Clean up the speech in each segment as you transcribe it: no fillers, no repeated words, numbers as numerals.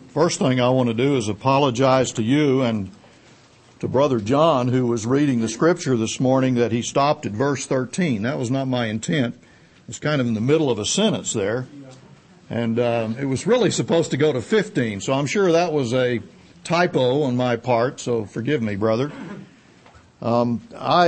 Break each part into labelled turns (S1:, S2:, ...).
S1: First thing I want to do is apologize to you and to Brother John, who was reading the scripture this morning, that he stopped at verse 13. That was not my intent. It's kind of in the middle of a sentence there. And it was really supposed to go to 15, so I'm sure that was a typo on my part, so forgive me, brother. Of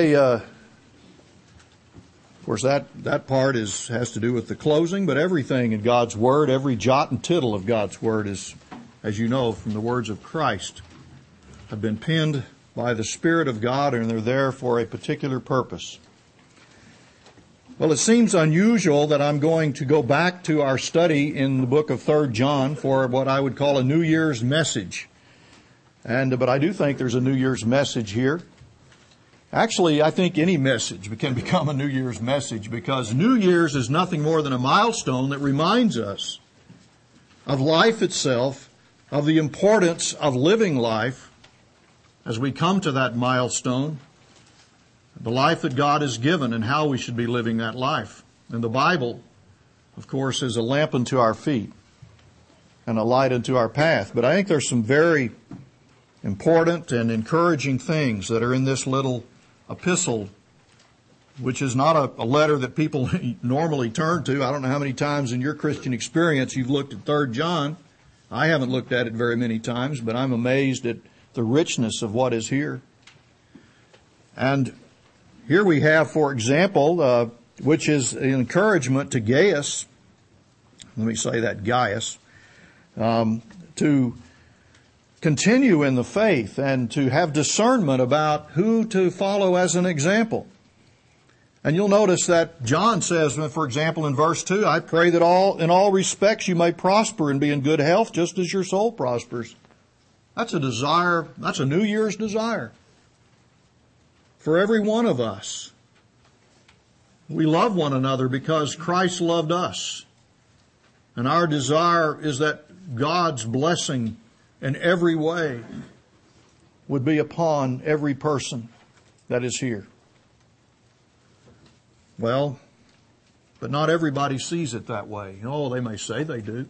S1: course, that part has to do with the closing, but everything in God's Word, every jot and tittle of God's Word is, as you know, from the words of Christ, have been penned by the Spirit of God, and they're there for a particular purpose. Well, it seems unusual that I'm going to go back to our study in the book of 3 John for what I would call a New Year's message. But I do think there's a New Year's message here. Actually, I think any message can become a New Year's message, because New Year's is nothing more than a milestone that reminds us of life itself, of the importance of living life as we come to that milestone, the life that God has given and how we should be living that life. And the Bible, of course, is a lamp unto our feet and a light unto our path. But I think there's some very important and encouraging things that are in this little epistle, which is not a letter that people normally turn to. I don't know how many times in your Christian experience you've looked at 3 John. I haven't looked at it very many times, but I'm amazed at the richness of what is here. And here we have, for example, which is an encouragement to Gaius, let me say that, Gaius, to continue in the faith and to have discernment about who to follow as an example. And you'll notice that John says, for example, in verse 2, I pray that in all respects you may prosper and be in good health, just as your soul prospers. That's a desire, that's a New Year's desire for every one of us. We love one another because Christ loved us. And our desire is that God's blessing in every way would be upon every person that is here. Well, but not everybody sees it that way. Oh, they may say they do.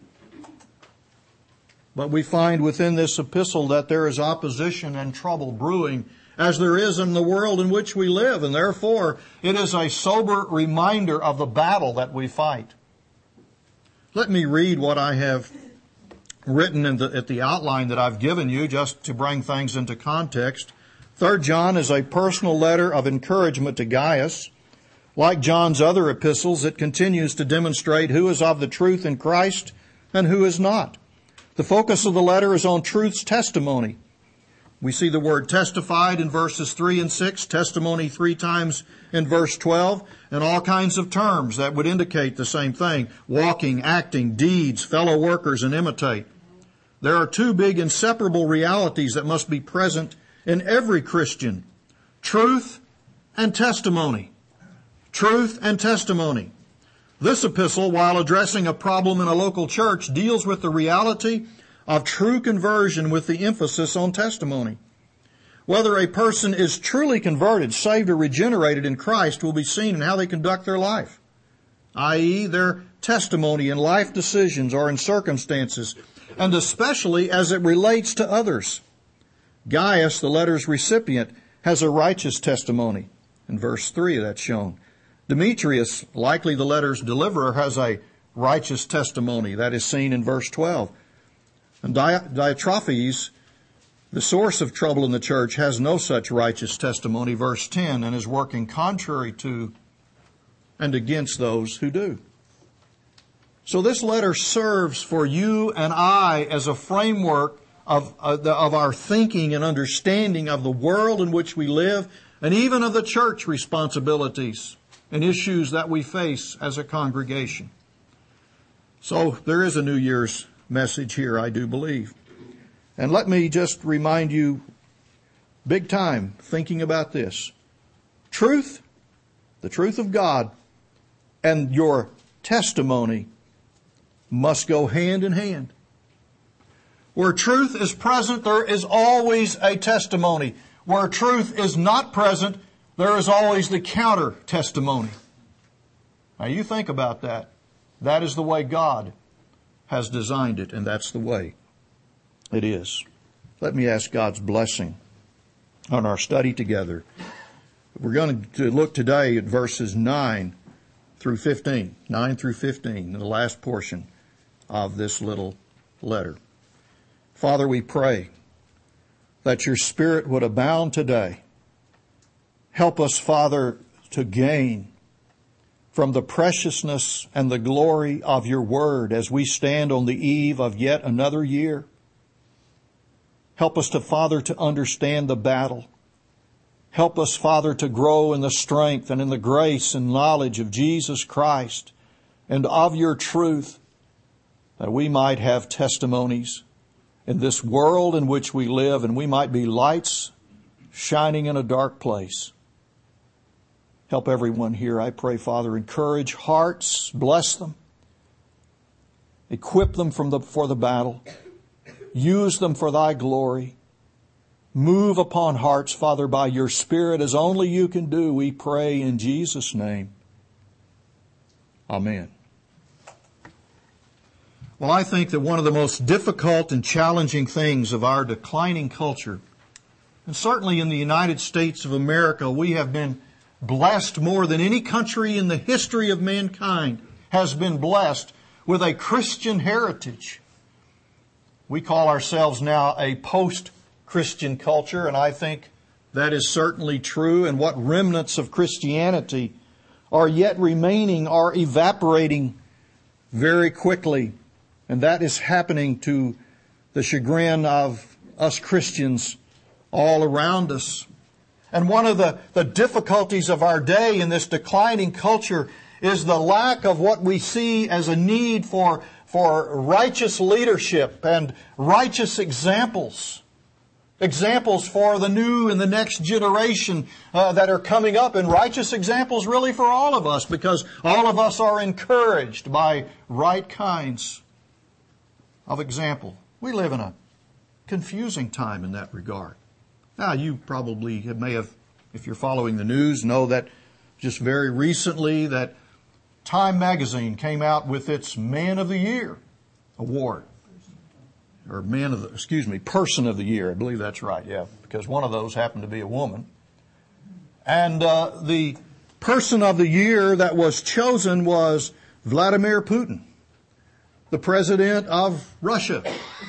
S1: But we find within this epistle that there is opposition and trouble brewing, as there is in the world in which we live, and therefore it is a sober reminder of the battle that we fight. Let me read what I have written at the outline that I've given you, just to bring things into context. 3 John is a personal letter of encouragement to Gaius. Like John's other epistles, it continues to demonstrate who is of the truth in Christ and who is not. The focus of the letter is on truth's testimony. We see the word testified in verses 3 and 6, testimony 3 times in verse 12, and all kinds of terms that would indicate the same thing: walking, acting, deeds, fellow workers, and imitate. There are 2 big inseparable realities that must be present in every Christian: truth and testimony. Truth and testimony. This epistle, while addressing a problem in a local church, deals with the reality of true conversion with the emphasis on testimony. Whether a person is truly converted, saved, or regenerated in Christ will be seen in how they conduct their life, i.e., their testimony in life decisions or in circumstances, and especially as it relates to others. Gaius, the letter's recipient, has a righteous testimony. In verse 3, that's shown. Demetrius, likely the letter's deliverer, has a righteous testimony. That is seen in verse 12. And Diotrephes, the source of trouble in the church, has no such righteous testimony, verse 10, and is working contrary to and against those who do. So this letter serves for you and I as a framework of our thinking and understanding of the world in which we live, and even of the church responsibilities and issues that we face as a congregation. So there is a New Year's message here, I do believe. And let me just remind you, big time, thinking about this. Truth, the truth of God, and your testimony must go hand in hand. Where truth is present, there is always a testimony. Where truth is not present, there is always the counter testimony. Now you think about that. That is the way God has designed it, and that's the way It is. Let me ask God's blessing on our study together. We're going to look today at verses 9 through 15, the last portion of this little letter. Father, we pray that your Spirit would abound today. Help us, Father, to gain from the preciousness and the glory of your word as we stand on the eve of yet another year. Help us, Father, to understand the battle. Help us, Father, to grow in the strength and in the grace and knowledge of Jesus Christ and of your truth, that we might have testimonies in this world in which we live, and we might be lights shining in a dark place. Help everyone here, I pray, Father. Encourage hearts, bless them, equip them for the battle, use them for thy glory. Move upon hearts, Father, by your Spirit as only you can do, we pray in Jesus' name. Amen. Well, I think that one of the most difficult and challenging things of our declining culture, and certainly in the United States of America, we have been blessed more than any country in the history of mankind has been blessed with a Christian heritage. We call ourselves now a post-Christian culture, and I think that is certainly true. And what remnants of Christianity are yet remaining are evaporating very quickly. And that is happening to the chagrin of us Christians all around us. And one of the difficulties of our day in this declining culture is the lack of what we see as a need for righteous leadership and righteous examples. Examples for the new and the next generation that are coming up, and righteous examples really for all of us, because all of us are encouraged by right kinds of example. We live in a confusing time in that regard. Now, you probably may have, if you're following the news, know that just very recently that Time magazine came out with its Man of the Year award. Or Person of the Year. I believe that's right, yeah, because one of those happened to be a woman. And the Person of the Year that was chosen was Vladimir Putin, the president of Russia.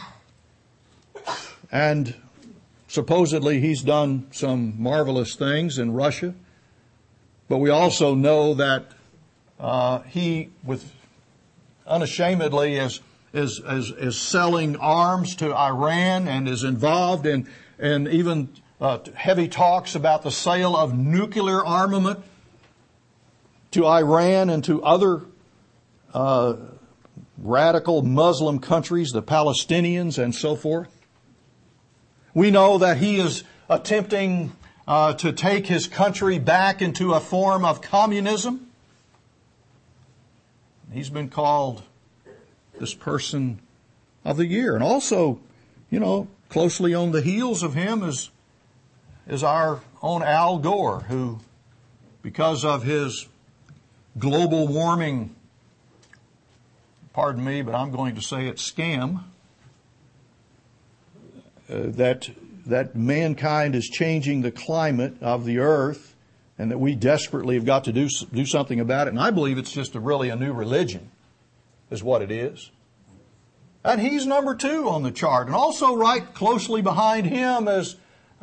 S1: And supposedly he's done some marvelous things in Russia. But we also know that he, unashamedly, is selling arms to Iran and is involved in even heavy talks about the sale of nuclear armament to Iran and to other radical Muslim countries, the Palestinians and so forth. We know that he is attempting to take his country back into a form of communism. He's been called this Person of the Year. And also, closely on the heels of him is our own Al Gore, who, because of his global warming, pardon me, but I'm going to say it, scam, that mankind is changing the climate of the earth, and that we desperately have got to do something about it. And I believe it's just really a new religion is what it is. And he's number 2 on the chart. And also right closely behind him is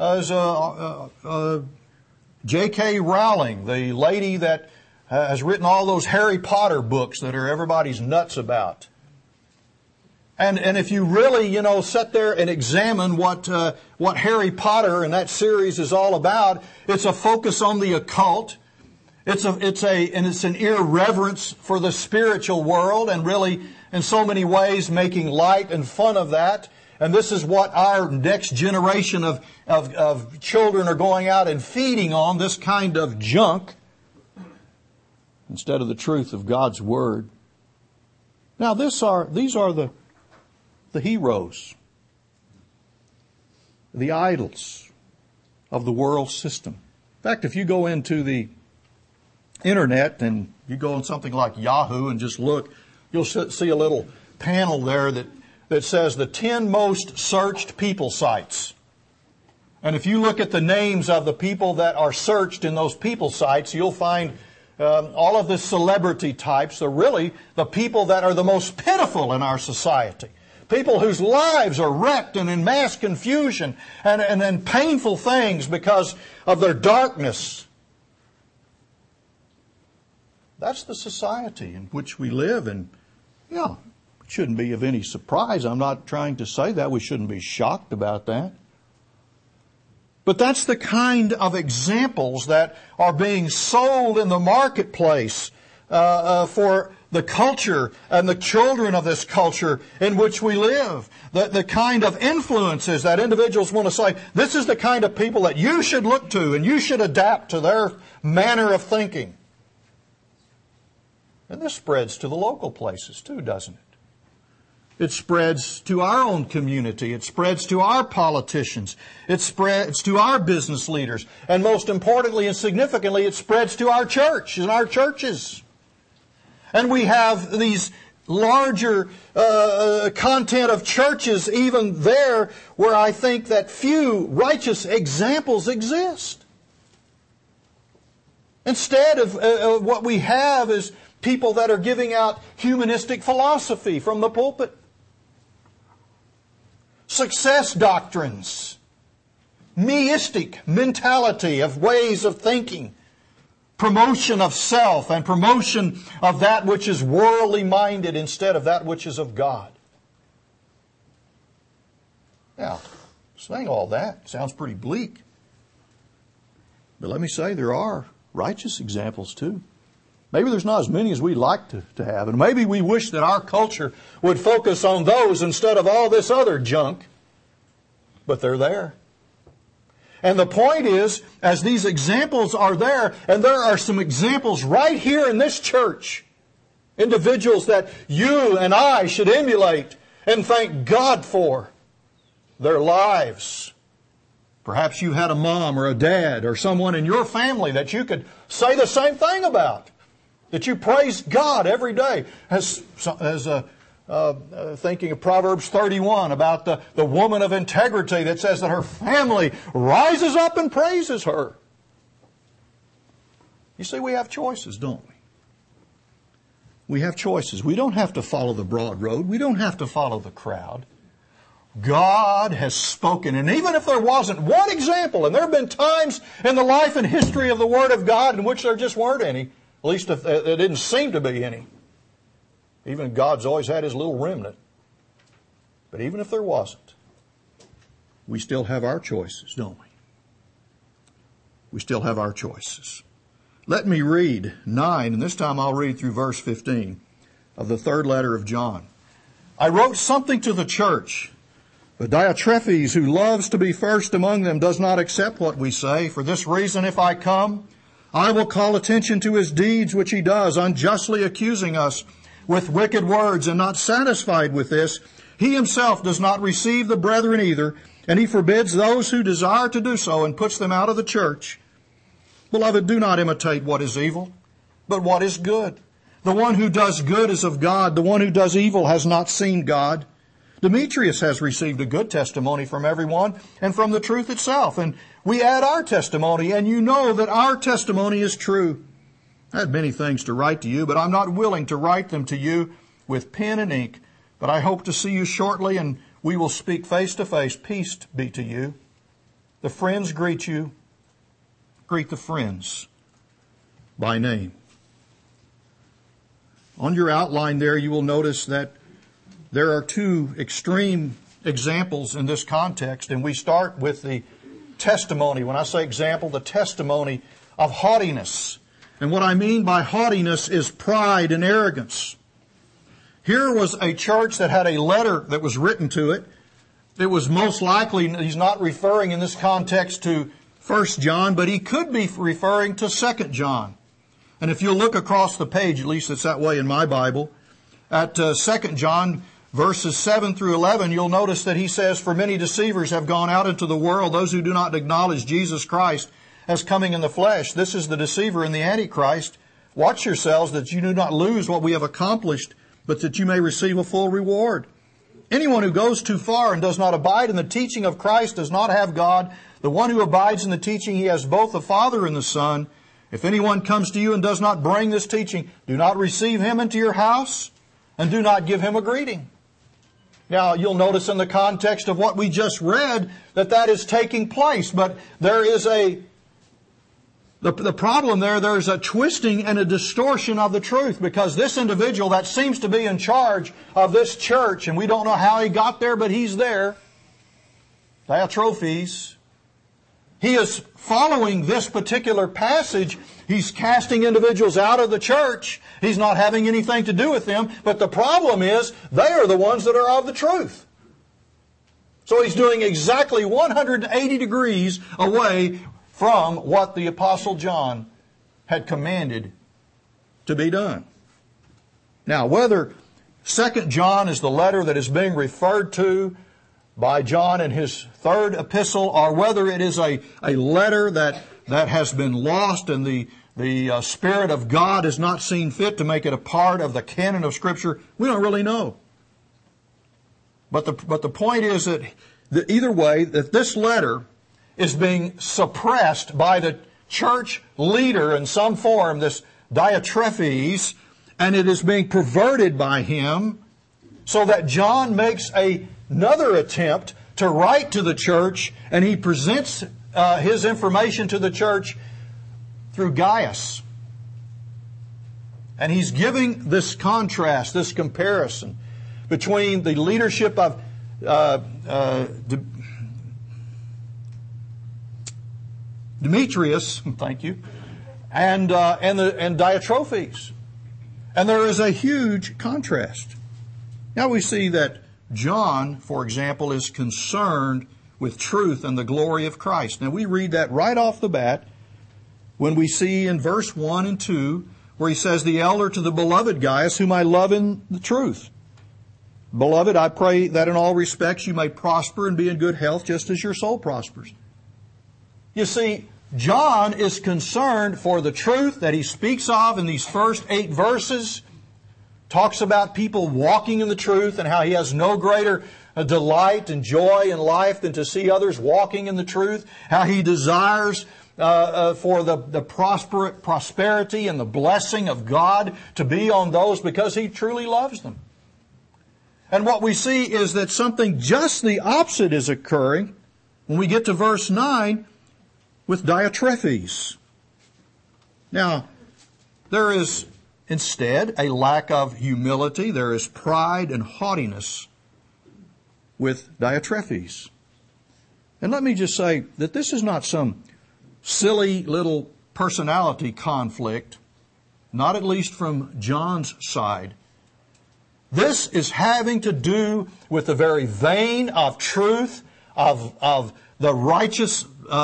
S1: J.K. Rowling, the lady that has written all those Harry Potter books that are everybody's nuts about. And if you really, sit there and examine what Harry Potter and that series is all about, it's a focus on the occult. It's an irreverence for the spiritual world, and really, in so many ways, making light and fun of that. And this is what our next generation of children are going out and feeding on, this kind of junk, instead of the truth of God's Word. Now, these are the heroes, the idols of the world system. In fact, if you go into the internet and you go on something like Yahoo and just look, you'll see a little panel there that that says the 10 most searched people sites. And if you look at the names of the people that are searched in those people sites, you'll find all of the celebrity types are really the people that are the most pitiful in our society. People whose lives are wrecked and in mass confusion and painful things because of their darkness. That's the society in which we live, and it shouldn't be of any surprise. I'm not trying to say that. We shouldn't be shocked about that. But that's the kind of examples that are being sold in the marketplace for the culture and the children of this culture in which we live. The kind of influences that individuals want to say, this is the kind of people that you should look to and you should adapt to their manner of thinking. And this spreads to the local places too, doesn't it? It spreads to our own community. It spreads to our politicians. It spreads to our business leaders. And most importantly and significantly, it spreads to our church and our churches. And we have these larger content of churches even there where I think that few righteous examples exist. Instead of what we have is people that are giving out humanistic philosophy from the pulpit. Success doctrines. Meistic mentality of ways of thinking. Promotion of self and promotion of that which is worldly minded instead of that which is of God. Now, saying all that sounds pretty bleak. But let me say there are righteous examples too. Maybe there's not as many as we'd like to have. And maybe we wish that our culture would focus on those instead of all this other junk. But they're there. And the point is, as these examples are there, and there are some examples right here in this church, individuals that you and I should emulate and thank God for their lives. Perhaps you had a mom or a dad or someone in your family that you could say the same thing about. That you praise God every day. Thinking of Proverbs 31 about the woman of integrity that says that her family rises up and praises her. You see, we have choices, don't we? We have choices. We don't have to follow the broad road. We don't have to follow the crowd. God has spoken. And even if there wasn't one example, and there have been times in the life and history of the Word of God in which there just weren't any, at least if there didn't seem to be any. Even God's always had His little remnant. But even if there wasn't, we still have our choices, don't we? We still have our choices. Let me read 9, and this time I'll read through verse 15 of the third letter of John. I wrote something to the church, but Diotrephes, who loves to be first among them, does not accept what we say. For this reason, if I come, I will call attention to his deeds which he does, unjustly accusing us with wicked words, and not satisfied with this, he himself does not receive the brethren either, and he forbids those who desire to do so and puts them out of the church. Beloved, do not imitate what is evil, but what is good. The one who does good is of God. The one who does evil has not seen God. Demetrius has received a good testimony from everyone and from the truth itself. And we add our testimony, and you know that our testimony is true. I had many things to write to you, but I'm not willing to write them to you with pen and ink. But I hope to see you shortly, and we will speak face to face. Peace be to you. The friends greet you. Greet the friends by name. On your outline there, you will notice that there are two extreme examples in this context, and we start with the testimony. When I say example, the testimony of haughtiness. And what I mean by haughtiness is pride and arrogance. Here was a church that had a letter that was written to it. It was most likely, he's not referring in this context to 1 John, but he could be referring to 2 John. And if you look across the page, at least it's that way in my Bible, at 2 John verses 7 through 11, you'll notice that he says, for many deceivers have gone out into the world, those who do not acknowledge Jesus Christ as coming in the flesh. This is the deceiver and the Antichrist. Watch yourselves that you do not lose what we have accomplished, but that you may receive a full reward. Anyone who goes too far and does not abide in the teaching of Christ does not have God. The one who abides in the teaching, he has both the Father and the Son. If anyone comes to you and does not bring this teaching, do not receive him into your house and do not give him a greeting. Now, you'll notice in the context of what we just read that is taking place, but there is the problem there's a twisting and a distortion of the truth, because this individual that seems to be in charge of this church, and we don't know how he got there, but he's there, Diotrephes, he is following this particular passage. He's casting individuals out of the church. He's not having anything to do with them. But the problem is, they are the ones that are of the truth. So he's doing exactly 180 degrees away from what the Apostle John had commanded to be done. Now, whether 2 John is the letter that is being referred to by John in his third epistle, or whether it is a letter that has been lost and the Spirit of God has not seen fit to make it a part of the canon of Scripture, we don't really know. But the point is that either way, that this letter is being suppressed by the church leader in some form, this Diotrephes, and it is being perverted by him, so that John makes another attempt to write to the church, and he presents his information to the church through Gaius. And he's giving this contrast, this comparison between the leadership of Demetrius, thank you, and Diotrephes. And there is a huge contrast. Now we see that John, for example, is concerned with truth and the glory of Christ. Now we read that right off the bat when we see in verse 1 and 2 where he says, "The elder to the beloved Gaius, whom I love in the truth. Beloved, I pray that in all respects you may prosper and be in good health just as your soul prospers." You see, John is concerned for the truth that he speaks of in these first 8 verses. Talks about people walking in the truth and how he has no greater delight and joy in life than to see others walking in the truth. How he desires for the prosperity and the blessing of God to be on those because he truly loves them. And what we see is that something just the opposite is occurring when we get to verse 9 with Diotrephes. Now, there is instead a lack of humility. There is pride and haughtiness with Diotrephes. And let me just say that this is not some silly little personality conflict, not at least from John's side. This is having to do with the very vein of truth, of the righteous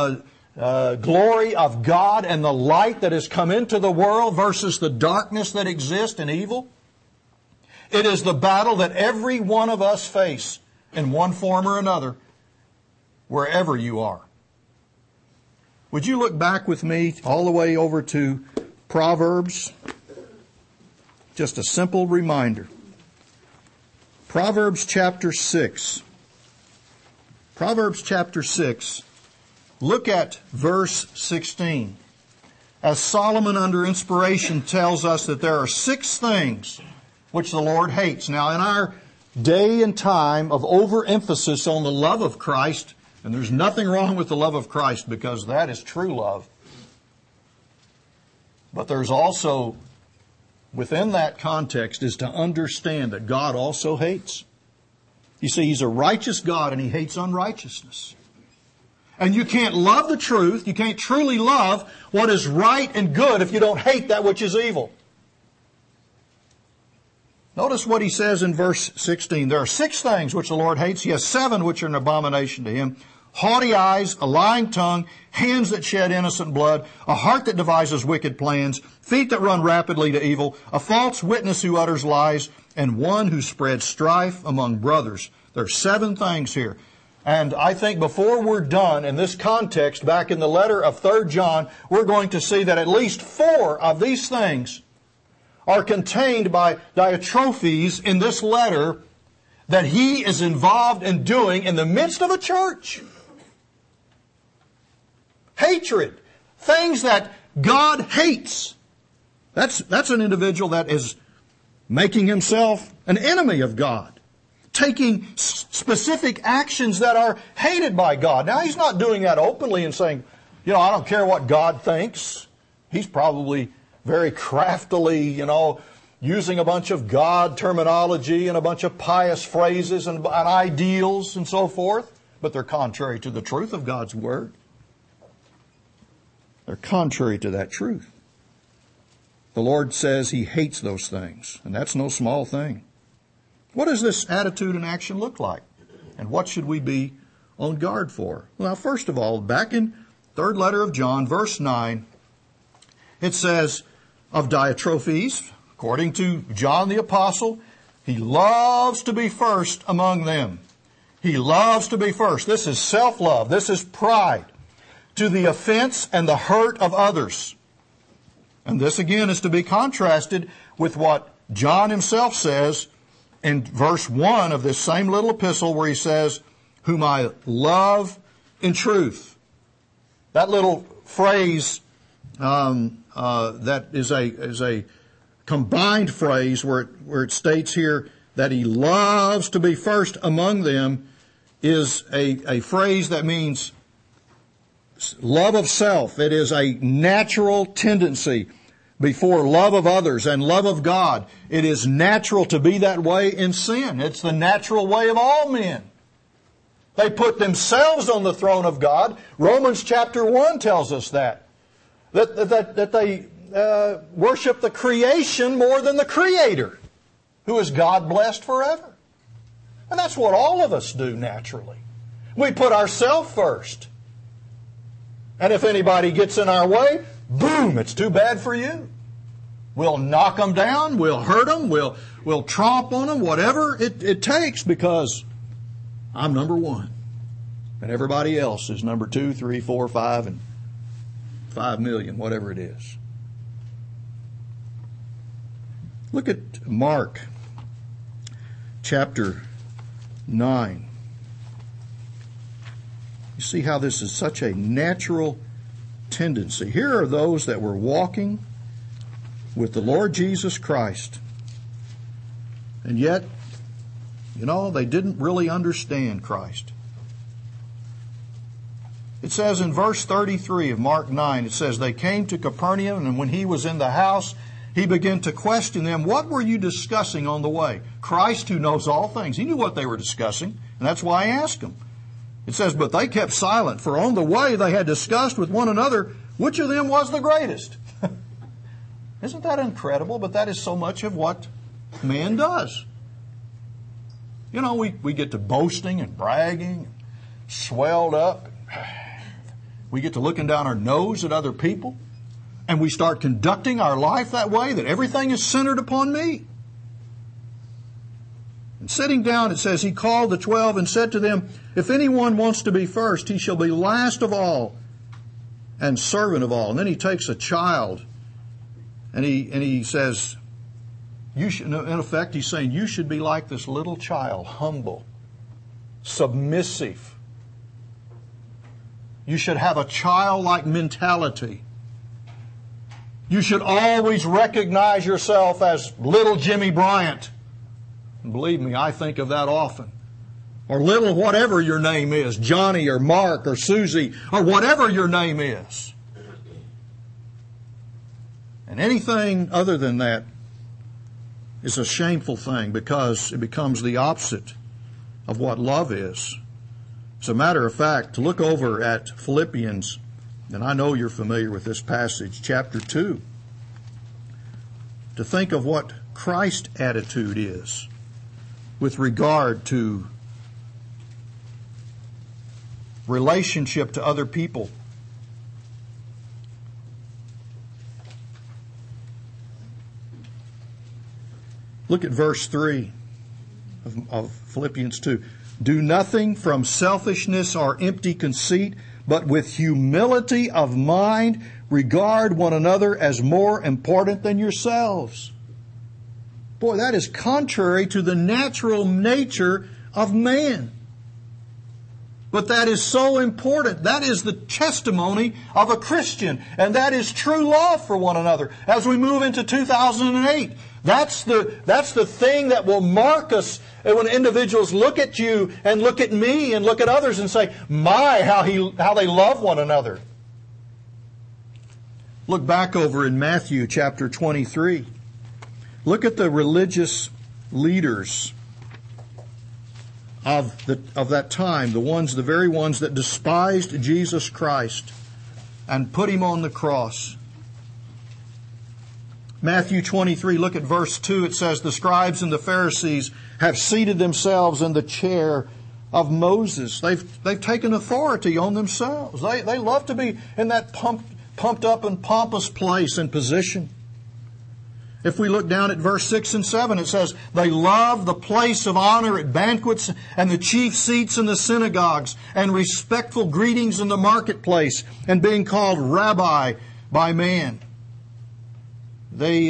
S1: glory of God and the light that has come into the world versus the darkness that exists in evil. It is the battle that every one of us face in one form or another, wherever you are. Would you look back with me all the way over to Proverbs? Just a simple reminder. Proverbs chapter 6. Proverbs chapter 6. Look at verse 16. As Solomon under inspiration tells us that there are 6 things which the Lord hates. Now in our day and time of overemphasis on the love of Christ, and there's nothing wrong with the love of Christ because that is true love. But there's also, within that context, is to understand that God also hates. You see, He's a righteous God and He hates unrighteousness. And you can't love the truth, you can't truly love what is right and good if you don't hate that which is evil. Notice what he says in verse 16. There are 6 things which the Lord hates. He has 7 which are an abomination to Him. Haughty eyes, a lying tongue, hands that shed innocent blood, a heart that devises wicked plans, feet that run rapidly to evil, a false witness who utters lies, and one who spreads strife among brothers. There are 7 things here. And I think before we're done in this context, back in the letter of 3 John, we're going to see that at least 4 of these things are contained by Diotrephes in this letter that he is involved in doing in the midst of a church. Hatred. Things that God hates. That's an individual that is making himself an enemy of God. Taking specific actions that are hated by God. Now, he's not doing that openly and saying, I don't care what God thinks. He's probably very craftily, using a bunch of God terminology and a bunch of pious phrases and ideals and so forth. But they're contrary to the truth of God's Word. They're contrary to that truth. The Lord says He hates those things, and that's no small thing. What does this attitude and action look like? And what should we be on guard for? Well, first of all, back in third letter of John, verse 9, it says of Diotrephes, according to John the Apostle, he loves to be first among them. He loves to be first. This is self-love. This is pride, to the offense and the hurt of others. And this again is to be contrasted with what John himself says in verse 1 of this same little epistle, where he says, whom I love in truth. That little phrase that is a combined phrase where it states here that he loves to be first among them is a phrase that means love of self. It is a natural tendency before love of others and love of God. It is natural to be that way in sin. It's the natural way of all men. They put themselves on the throne of God. Romans chapter 1 tells us that they worship the creation more than the Creator, who is God blessed forever. And that's what all of us do naturally. We put ourselves first. And if anybody gets in our way, boom, it's too bad for you. We'll knock them down, we'll hurt them, we'll tromp on them, whatever it takes, because I'm number one. And everybody else is number 2, 3, 4, 5, and 5 million, whatever it is. Look at Mark chapter 9. You see how this is such a natural tendency. Here are those that were walking with the Lord Jesus Christ. And yet, they didn't really understand Christ. It says in verse 33 of Mark 9, it says, they came to Capernaum, and when he was in the house, he began to question them, what were you discussing on the way? Christ, who knows all things. He knew what they were discussing, and that's why I asked him. It says, but they kept silent, for on the way they had discussed with one another which of them was the greatest. Isn't that incredible? But that is so much of what man does. We get to boasting and bragging, swelled up. We get to looking down our nose at other people, and we start conducting our life that way, that everything is centered upon me. And sitting down, it says, he called the 12 and said to them, if anyone wants to be first, he shall be last of all and servant of all. And then he takes a child and he says, you should, in effect, he's saying, you should be like this little child, humble, submissive. You should have a childlike mentality. You should always recognize yourself as little Jimmy Bryant. And believe me, I think of that often. Or little whatever your name is, Johnny or Mark or Susie or whatever your name is. And anything other than that is a shameful thing, because it becomes the opposite of what love is. As a matter of fact, to look over at Philippians, and I know you're familiar with this passage, chapter 2, to think of what Christ's attitude is with regard to relationship to other people. Look at verse 3 of Philippians 2. Do nothing from selfishness or empty conceit, but with humility of mind regard one another as more important than yourselves. Boy, that is contrary to the natural nature of man. But that is so important. That is the testimony of a Christian. And that is true love for one another. As we move into 2008, that's the thing that will mark us when individuals look at you and look at me and look at others and say, my, how they love one another. Look back over in Matthew chapter 23. Look at the religious leaders of that time, the very ones that despised Jesus Christ and put Him on the cross. Matthew 23, look at verse 2. It says, the scribes and the Pharisees have seated themselves in the chair of Moses. They've taken authority on themselves. They love to be in that pumped up and pompous place and position. If we look down at verse 6 and 7, it says, they love the place of honor at banquets and the chief seats in the synagogues and respectful greetings in the marketplace and being called rabbi by man. They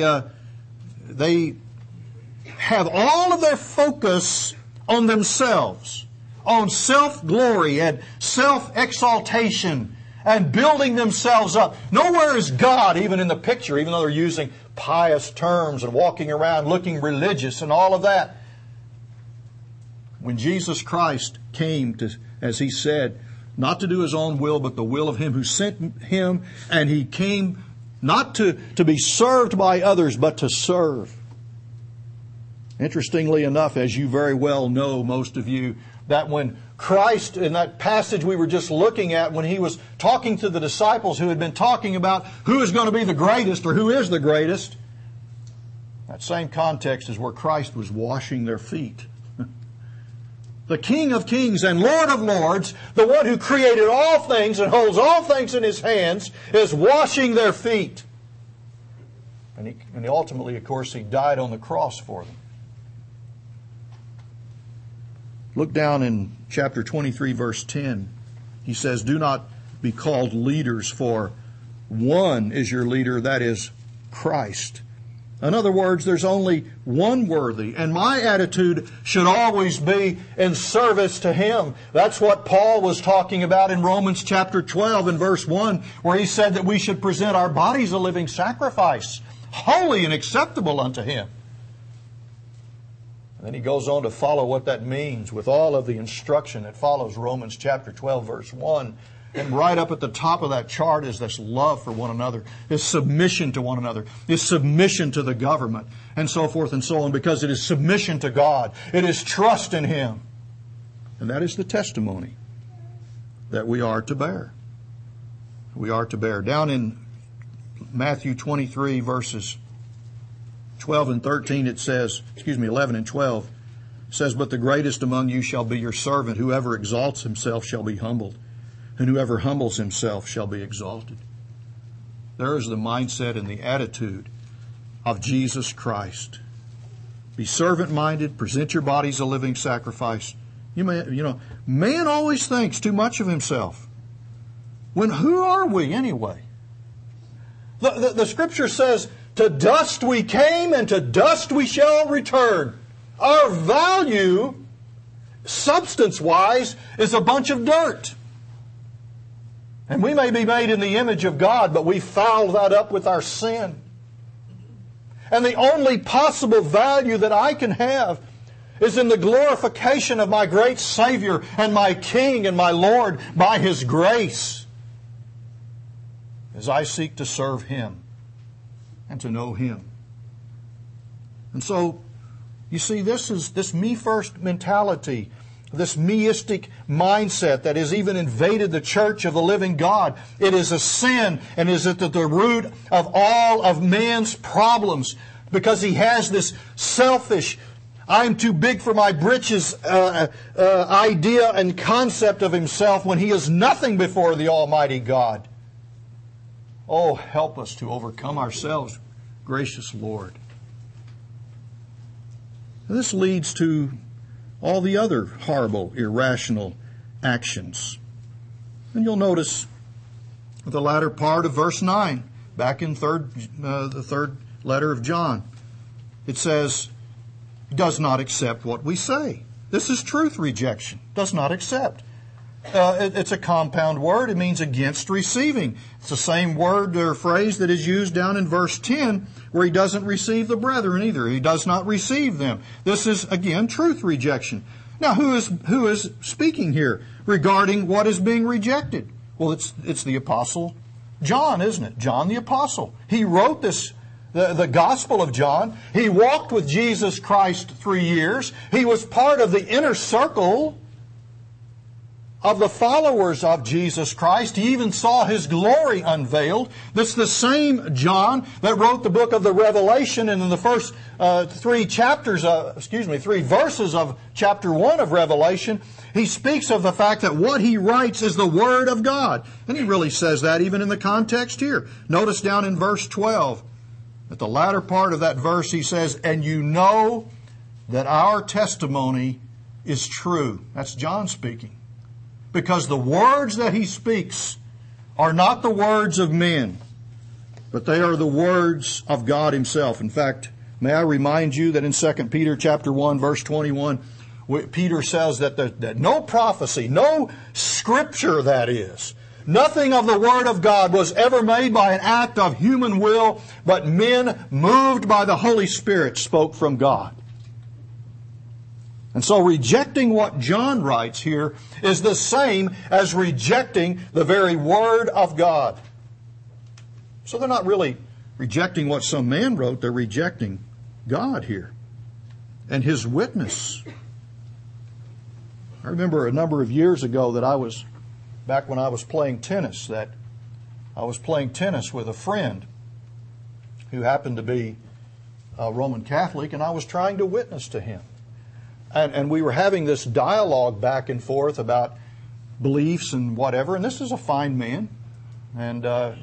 S1: have all of their focus on themselves, on self-glory and self-exaltation and building themselves up. Nowhere is God even in the picture, even though they're using pious terms and walking around looking religious and all of that. When Jesus Christ came to, as He said, not to do His own will, but the will of Him who sent Him, and He came not to be served by others, but to serve. Interestingly enough, as you very well know, most of you, that when Christ, in that passage we were just looking at, when He was talking to the disciples who had been talking about who is going to be the greatest or who is the greatest, that same context is where Christ was washing their feet. The King of Kings and Lord of Lords, the one who created all things and holds all things in His hands, is washing their feet. And ultimately, of course, He died on the cross for them. Look down in chapter 23, verse 10. He says, do not be called leaders, for one is your leader, that is Christ. In other words, there's only one worthy, and my attitude should always be in service to Him. That's what Paul was talking about in Romans chapter 12 and verse 1, where he said that we should present our bodies a living sacrifice, holy and acceptable unto Him. And then he goes on to follow what that means with all of the instruction that follows Romans chapter 12, verse 1. And right up at the top of that chart is this love for one another, is submission to one another, is submission to the government, and so forth and so on, because it is submission to God. It is trust in Him. And that is the testimony that we are to bear. We are to bear. Down in Matthew 23, verses 12 and 13, it says, 11 and 12, it says, but the greatest among you shall be your servant. Whoever exalts himself shall be humbled, and whoever humbles himself shall be exalted. There is the mindset and the attitude of Jesus Christ. Be servant-minded, present your bodies a living sacrifice. Man always thinks too much of himself. Who are we anyway? The Scripture says, to dust we came and to dust we shall return. Our value, substance-wise, is a bunch of dirt. And we may be made in the image of God, but we foul that up with our sin. And the only possible value that I can have is in the glorification of my great Savior and my King and my Lord by His grace, as I seek to serve Him and to know Him. And so, you see, this me-first mentality, this meistic mindset that has even invaded the church of the living God. It is a sin and is at the root of all of man's problems, because he has this selfish, I'm too big for my britches idea and concept of himself when he is nothing before the Almighty God. Oh, help us to overcome ourselves, gracious Lord. This leads to all the other horrible, irrational actions. And you'll notice the latter part of verse 9, back in the third letter of John. It says, does not accept what we say. This is truth rejection. Does not accept. It's a compound word. It means against receiving. It's the same word or phrase that is used down in verse 10 where he doesn't receive the brethren either. He does not receive them. This is, again, truth rejection. Now, who is speaking here regarding what is being rejected? Well, it's the Apostle John, isn't it? John the Apostle. He wrote this, the Gospel of John. He walked with Jesus Christ 3 years. He was part of the inner circle of the followers of Jesus Christ. He even saw His glory unveiled. This is the same John that wrote the book of the Revelation, and in the first 3 verses of chapter 1 of Revelation, he speaks of the fact that what he writes is the Word of God. And he really says that even in the context here. Notice down in verse 12, at the latter part of that verse, he says, "And you know that our testimony is true." That's John speaking. Because the words that he speaks are not the words of men, but they are the words of God Himself. In fact, may I remind you that in 2 Peter chapter 1, verse 21, Peter says that no prophecy, no scripture that is, nothing of the Word of God was ever made by an act of human will, but men moved by the Holy Spirit spoke from God. And so rejecting what John writes here is the same as rejecting the very Word of God. So they're not really rejecting what some man wrote, they're rejecting God here and His witness. I remember a number of years ago that back when I was playing tennis, that I was playing tennis with a friend who happened to be a Roman Catholic, and I was trying to witness to him. And we were having this dialogue back and forth about beliefs and whatever. And this is a fine man. But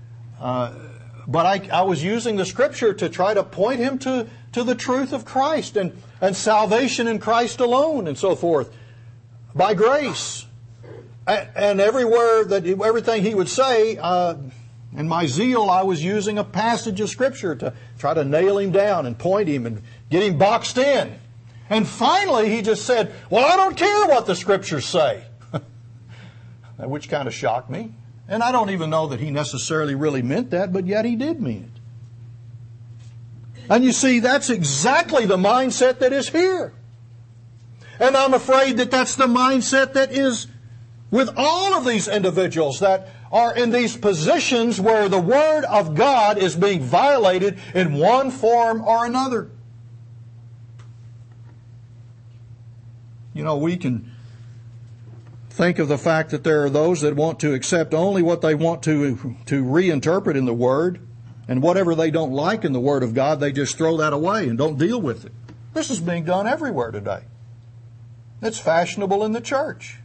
S1: I was using the Scripture to try to point him to the truth of Christ and salvation in Christ alone and so forth, by grace. And everything he would say, in my zeal, I was using a passage of Scripture to try to nail him down and point him and get him boxed in. And finally, he just said, "Well, I don't care what the Scriptures say," which kind of shocked me. And I don't even know that he necessarily really meant that, but yet he did mean it. And you see, that's exactly the mindset that is here. And I'm afraid that that's the mindset that is with all of these individuals that are in these positions where the Word of God is being violated in one form or another. You know, we can think of the fact that there are those that want to accept only what they want to reinterpret in the Word, and whatever they don't like in the Word of God, they just throw that away and don't deal with it. This is being done everywhere today. It's fashionable in the church.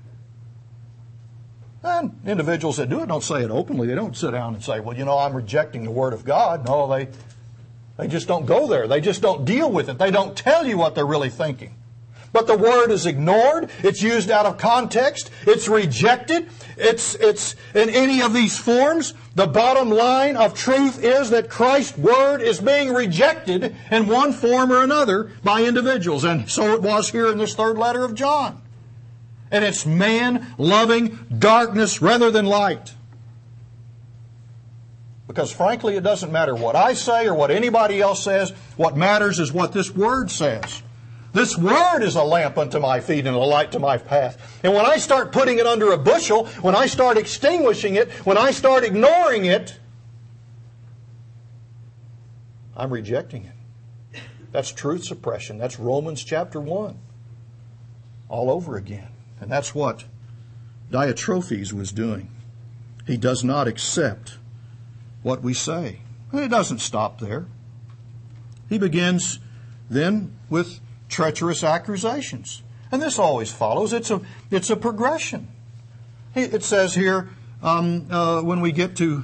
S1: And individuals that do it don't say it openly. They don't sit down and say, "Well, I'm rejecting the Word of God." No, they just don't go there. They just don't deal with it. They don't tell you what they're really thinking. But the Word is ignored. It's used out of context. It's rejected. It's in any of these forms. The bottom line of truth is that Christ's Word is being rejected in one form or another by individuals. And so it was here in this third letter of John. And it's man loving darkness rather than light. Because frankly, it doesn't matter what I say or what anybody else says. What matters is what this Word says. This Word is a lamp unto my feet and a light to my path. And when I start putting it under a bushel, when I start extinguishing it, when I start ignoring it, I'm rejecting it. That's truth suppression. That's Romans chapter 1 all over again. And that's what Diotrephes was doing. He does not accept what we say. And it doesn't stop there. He begins then with treacherous accusations. And this always follows. It's a progression. It says here, when we get to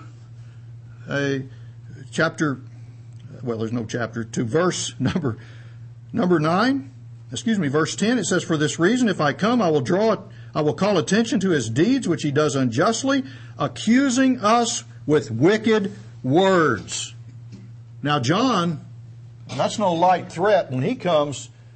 S1: there's no chapter, to verse number 9, verse 10, it says, "For this reason, if I come, I will call attention to his deeds, which he does unjustly, accusing us with wicked words." Now, John, that's no light threat when he comes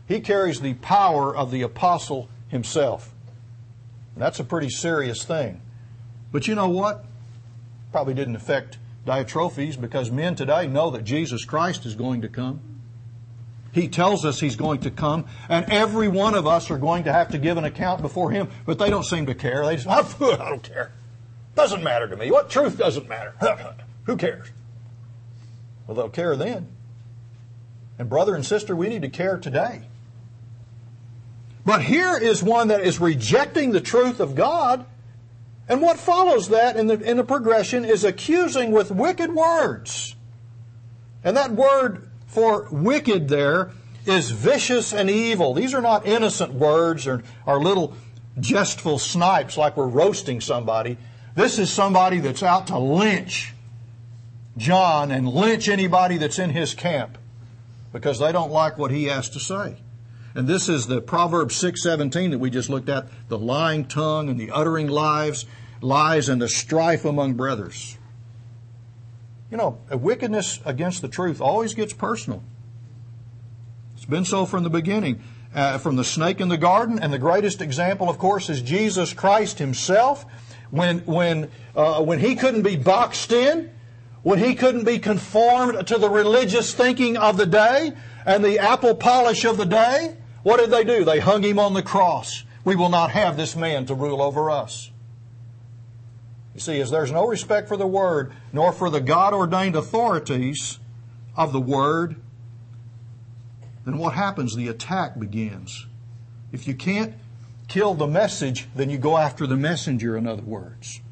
S1: He carries the power of the apostle himself. And that's a pretty serious thing. But you know what? Probably didn't affect Diotrephes, because men today know that Jesus Christ is going to come. He tells us He's going to come, and every one of us are going to have to give an account before Him. But they don't seem to care. They just, I don't care. Doesn't matter to me. What truth doesn't matter? Who cares? Well, they'll care then. And brother and sister, we need to care today. But here is one that is rejecting the truth of God. And what follows that in the progression is accusing with wicked words. And that word for wicked there is vicious and evil. These are not innocent words or little jestful snipes like we're roasting somebody. This is somebody that's out to lynch John and lynch anybody that's in his camp because they don't like what he has to say. And this is the Proverbs 6:17 that we just looked at, the lying tongue and the uttering lies and the strife among brothers. You know, a wickedness against the truth always gets personal. It's been so from the beginning, from the snake in the garden, and the greatest example, of course, is Jesus Christ Himself. When He couldn't be boxed in, when He couldn't be conformed to the religious thinking of the day and the apple polish of the day, what did they do? They hung Him on the cross. We will not have this man to rule over us. You see, as there's no respect for the Word, nor for the God-ordained authorities of the Word, then what happens? The attack begins. If you can't kill the message, then you go after the messenger, in other words.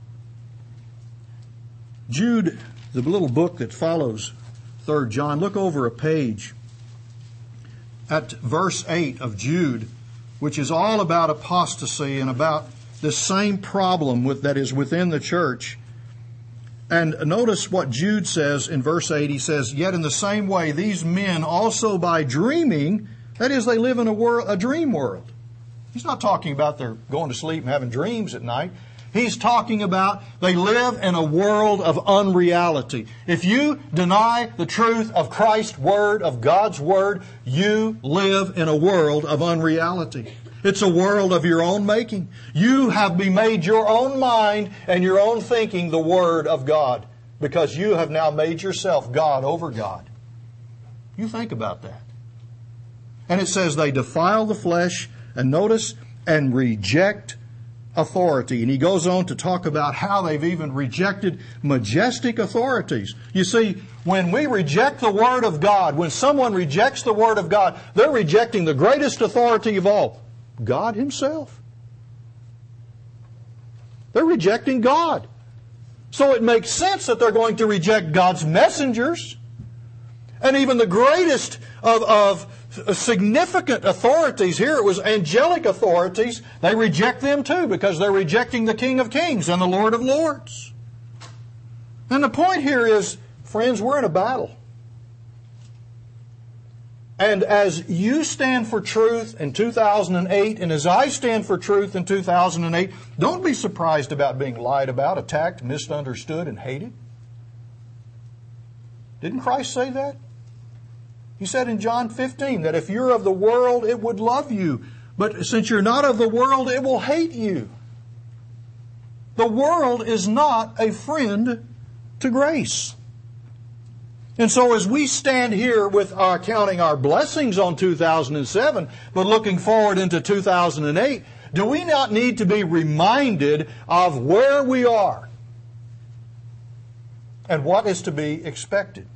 S1: Jude, the little book that follows 3 John, look over a page at verse 8 of Jude, which is all about apostasy and about the same problem that is within the church. And notice what Jude says in verse 8. He says, "Yet in the same way these men also by dreaming," that is, they live in a dream world. He's not talking about they're going to sleep and having dreams at night. He's talking about they live in a world of unreality. If you deny the truth of Christ's Word, of God's Word, you live in a world of unreality. It's a world of your own making. You have made your own mind and your own thinking the Word of God, because you have now made yourself God over God. You think about that. And it says they defile the flesh, and notice, and reject authority. And he goes on to talk about how they've even rejected majestic authorities. You see, when we reject the Word of God, when someone rejects the Word of God, they're rejecting the greatest authority of all, God Himself. They're rejecting God. So it makes sense that they're going to reject God's messengers. And even the greatest of significant authorities, here it was angelic authorities, they reject them too, because they're rejecting the King of Kings and the Lord of Lords. And the point here is, friends, we're in a battle. And as you stand for truth in 2008, and as I stand for truth in 2008, don't be surprised about being lied about, attacked, misunderstood, and hated. Didn't Christ say that? He said in John 15 that if you're of the world, it would love you. But since you're not of the world, it will hate you. The world is not a friend to grace. And so as we stand here with counting our blessings on 2007, but looking forward into 2008, do we not need to be reminded of where we are and what is to be expected?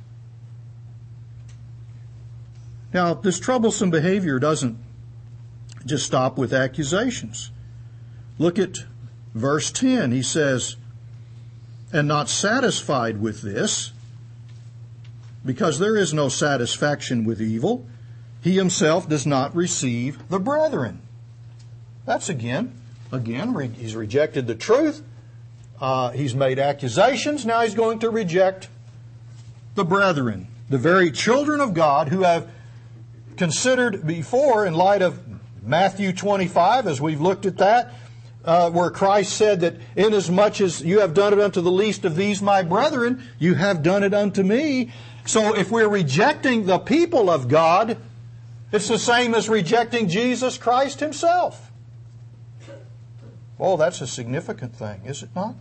S1: Now, this troublesome behavior doesn't just stop with accusations. Look at verse 10. He says, "And not satisfied with this, because there is no satisfaction with evil, he himself does not receive the brethren." That's again, he's rejected the truth. He's made accusations. Now he's going to reject the brethren, the very children of God who have considered before, in light of Matthew 25, as we've looked at that, where Christ said that inasmuch as you have done it unto the least of these my brethren, you have done it unto me. So if we're rejecting the people of God, It's the same as rejecting Jesus Christ Himself. Oh, that's a significant thing, is it not?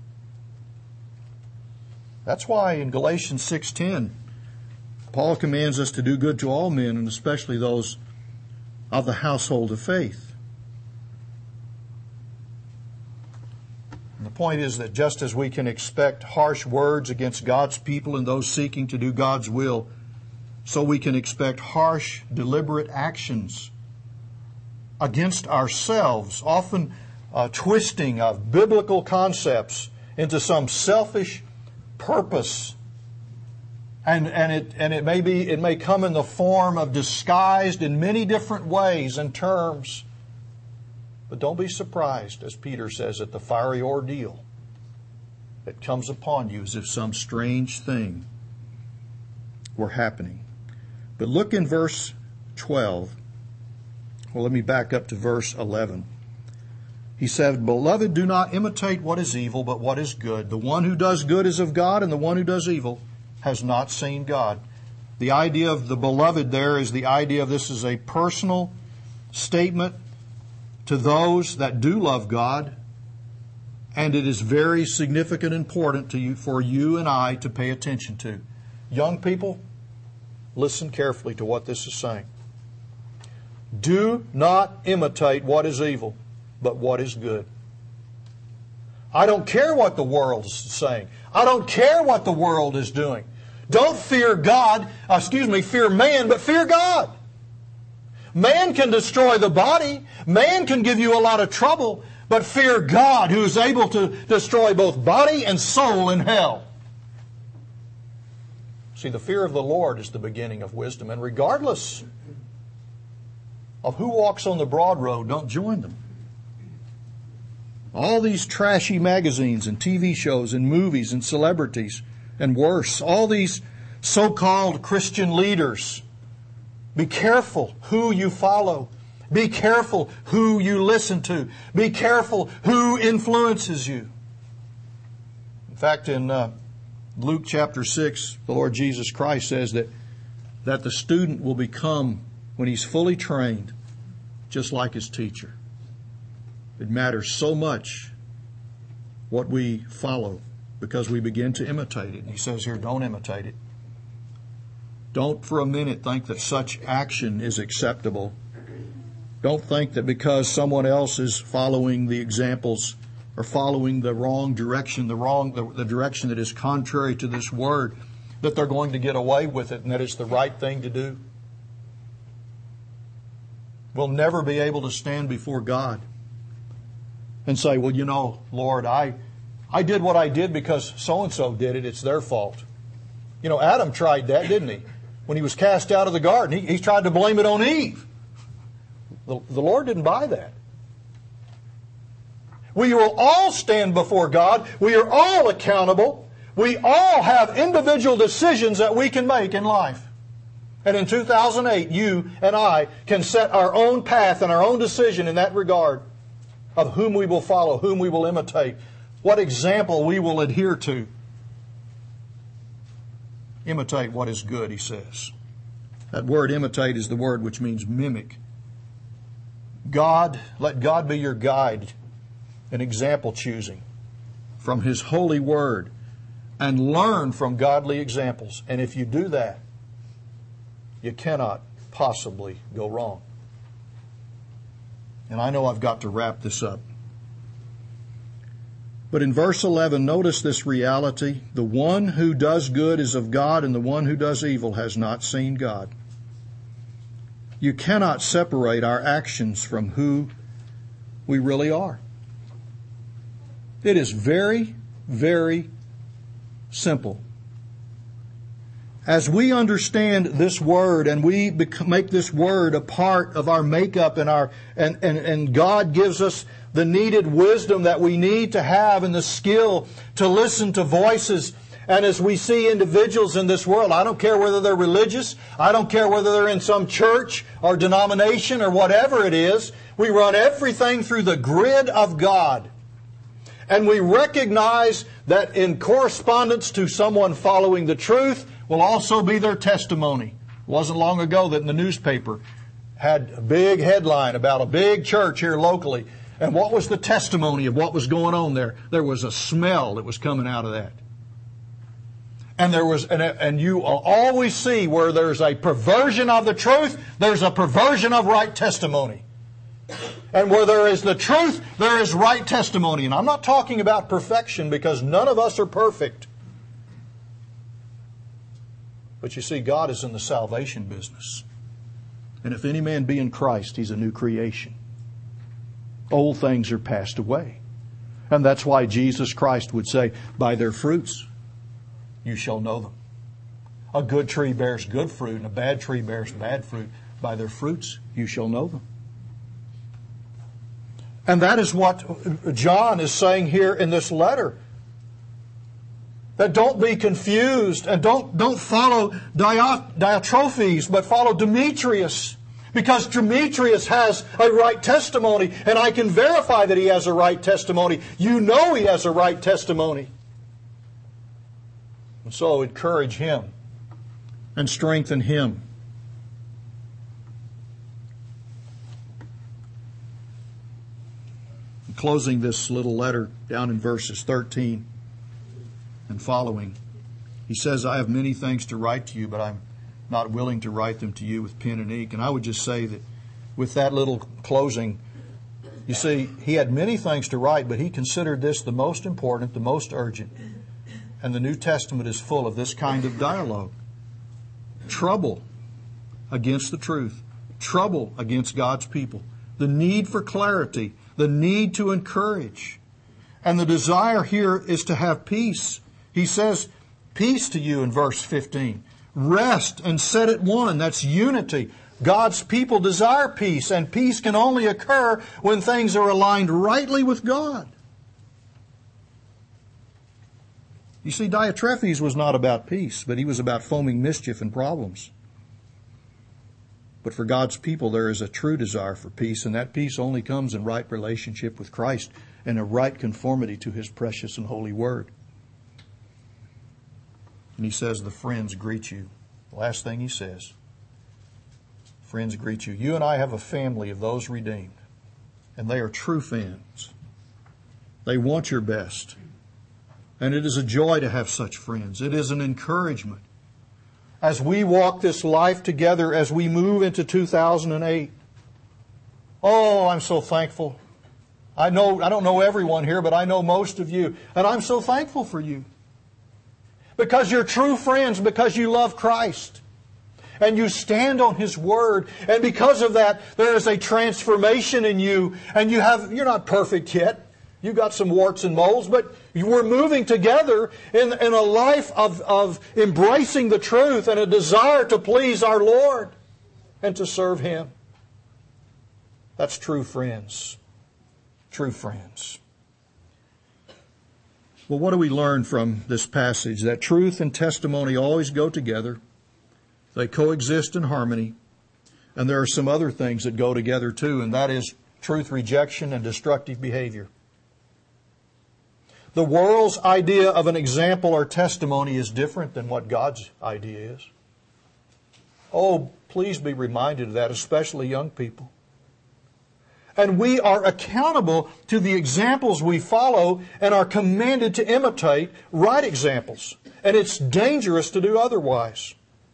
S1: That's why in Galatians 6:10, Paul commands us to do good to all men, and especially those of the household of faith. And the point is that just as we can expect harsh words against God's people and those seeking to do God's will, so we can expect harsh, deliberate actions against ourselves, often twisting of biblical concepts into some selfish purpose. And it may come in the form of disguised in many different ways and terms. But don't be surprised, as Peter says, at the fiery ordeal that comes upon you as if some strange thing were happening. But look in verse 12. Well, let me back up to verse 11. He said, "Beloved, do not imitate what is evil, but what is good. The one who does good is of God, and the one who does evil has not seen God." The idea of the beloved there is the idea of this is a personal statement to those that do love God, and it is very significant and important to you, for you and I to pay attention to. Young people, listen carefully to what this is saying. Do not imitate what is evil, but what is good. I don't care what the world is saying. I don't care what the world is doing. Don't fear fear man, but fear God. Man can destroy the body. Man can give you a lot of trouble, but fear God, who is able to destroy both body and soul in hell. See, the fear of the Lord is the beginning of wisdom, and regardless of who walks on the broad road, don't join them. All these trashy magazines and TV shows and movies and celebrities and worse, all these so-called Christian leaders, be careful who you follow. Be careful who you listen to. Be careful who influences you. In fact, in Luke chapter 6, the Lord Jesus Christ says that the student will become, when he's fully trained, just like his teacher. It matters so much what we follow because we begin to imitate it. And he says here, don't imitate it. Don't for a minute think that such action is acceptable. Don't think that because someone else is following the examples or following the wrong direction, the direction that is contrary to this word, that they're going to get away with it and that it's the right thing to do. We'll never be able to stand before God and say, well, Lord, I did what I did because so-and-so did it. It's their fault. Adam tried that, didn't he? When he was cast out of the garden, he tried to blame it on Eve. The Lord didn't buy that. We will all stand before God. We are all accountable. We all have individual decisions that we can make in life. And in 2008, you and I can set our own path and our own decision in that regard of whom we will follow, whom we will imitate, what example we will adhere to. Imitate what is good, he says. That word imitate is the word which means mimic. Let God be your guide in example choosing from His holy word and learn from godly examples. And if you do that, you cannot possibly go wrong. And I know I've got to wrap this up. But in verse 11, notice this reality. The one who does good is of God, and the one who does evil has not seen God. You cannot separate our actions from who we really are. It is very, very simple. As we understand this word and we make this word a part of our makeup and God gives us the needed wisdom that we need to have and the skill to listen to voices. And as we see individuals in this world, I don't care whether they're religious, I don't care whether they're in some church or denomination or whatever it is, we run everything through the grid of God. And we recognize that in correspondence to someone following the truth will also be their testimony wasn't long ago that in the newspaper had a big headline about a big church here locally. And what was the testimony of what was going on there? There was a smell that was coming out of that. And and you will always see where there's a perversion of the truth, there's a perversion of right testimony. And where there is the truth, there is right testimony. And I'm not talking about perfection, because none of us are perfect. But you see, God is in the salvation business. And if any man be in Christ, he's a new creation. Old things are passed away. And that's why Jesus Christ would say, by their fruits you shall know them. A good tree bears good fruit, and a bad tree bears bad fruit. By their fruits you shall know them. And that is what John is saying here in this letter. That don't be confused, and don't follow Diotrephes, but follow Demetrius. Because Demetrius has a right testimony, and I can verify that he has a right testimony. You know he has a right testimony. And so encourage him and strengthen him. In closing this little letter down in verses 13 and following, he says, I have many things to write to you, but I'm not willing to write them to you with pen and ink. And I would just say that with that little closing, you see, he had many things to write, but he considered this the most important, the most urgent. And the New Testament is full of this kind of dialogue. Trouble against the truth. Trouble against God's people. The need for clarity. The need to encourage. And the desire here is to have peace. He says, peace to you in verse 15. Rest and set at one. That's unity. God's people desire peace, and peace can only occur when things are aligned rightly with God. You see, Diotrephes was not about peace, but he was about foaming mischief and problems. But for God's people, there is a true desire for peace, and that peace only comes in right relationship with Christ and a right conformity to His precious and holy Word. And he says, the friends greet you. The last thing he says, friends greet you. You and I have a family of those redeemed, and they are true fans. They want your best. And it is a joy to have such friends. It is an encouragement. As we walk this life together, as we move into 2008, oh, I'm so thankful. I don't know everyone here, but I know most of you. And I'm so thankful for you. Because you're true friends, because you love Christ. And you stand on His Word. And because of that, there is a transformation in you. And you're not perfect yet. You've got some warts and moles, but we're moving together in a life of embracing the truth and a desire to please our Lord and to serve Him. That's true friends. True friends. Well, what do we learn from this passage? That truth and testimony always go together. They coexist in harmony. And there are some other things that go together too, and that is truth rejection and destructive behavior. The world's idea of an example or testimony is different than what God's idea is. Oh, please be reminded of that, especially young people. And we are accountable to the examples we follow and are commanded to imitate right examples. And it's dangerous to do otherwise.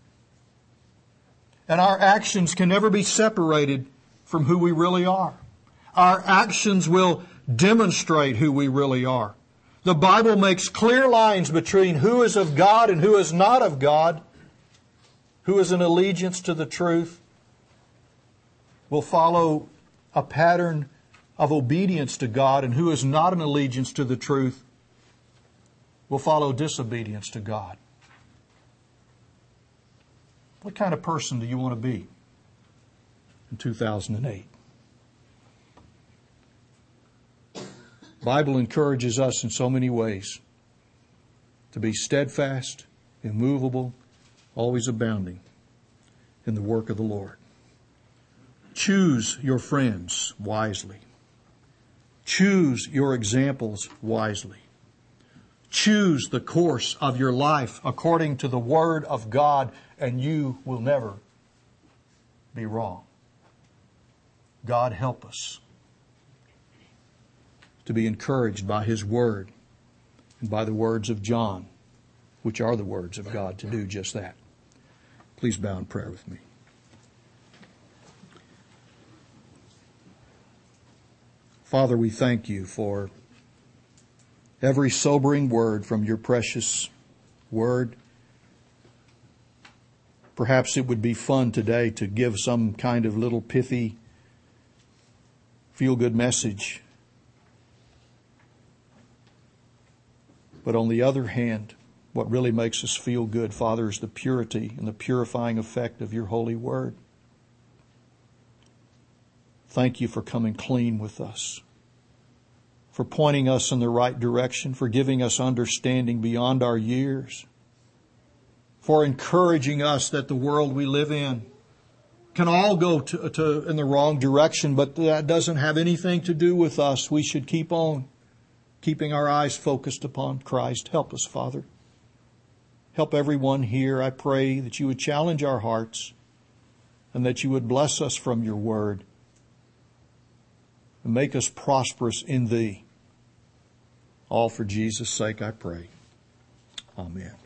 S1: And our actions can never be separated from who we really are. Our actions will demonstrate who we really are. The Bible makes clear lines between who is of God and who is not of God, who is in allegiance to the truth, will follow a pattern of obedience to God, and who is not in allegiance to the truth will follow disobedience to God. What kind of person do you want to be in 2008? The Bible encourages us in so many ways to be steadfast, immovable, always abounding in the work of the Lord. Choose your friends wisely. Choose your examples wisely. Choose the course of your life according to the Word of God and you will never be wrong. God help us to be encouraged by His Word and by the words of John, which are the words of God, to do just that. Please bow in prayer with me. Father, we thank You for every sobering word from Your precious Word. Perhaps it would be fun today to give some kind of little pithy, feel-good message. But on the other hand, what really makes us feel good, Father, is the purity and the purifying effect of Your holy Word. Thank You for coming clean with us, for pointing us in the right direction, for giving us understanding beyond our years, for encouraging us that the world we live in can all go to in the wrong direction, but that doesn't have anything to do with us. We should keep on keeping our eyes focused upon Christ. Help us, Father. Help everyone here. I pray that You would challenge our hearts and that You would bless us from Your Word and make us prosperous in Thee. All for Jesus' sake, I pray. Amen.